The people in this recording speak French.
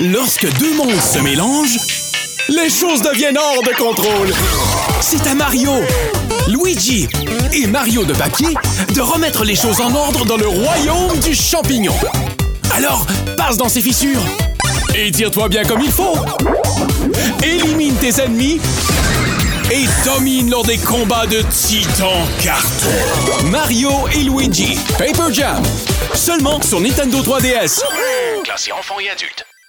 Lorsque deux mondes se mélangent, les choses deviennent hors de contrôle. C'est à Mario, Luigi et Mario de papier de remettre les choses en ordre dans le royaume du champignon. Alors, passe dans ces fissures et tire-toi bien comme il faut. Élimine tes ennemis et domine lors des combats de titans carton. Mario et Luigi, Paper Jam, seulement sur Nintendo 3DS. Classé enfants et adultes.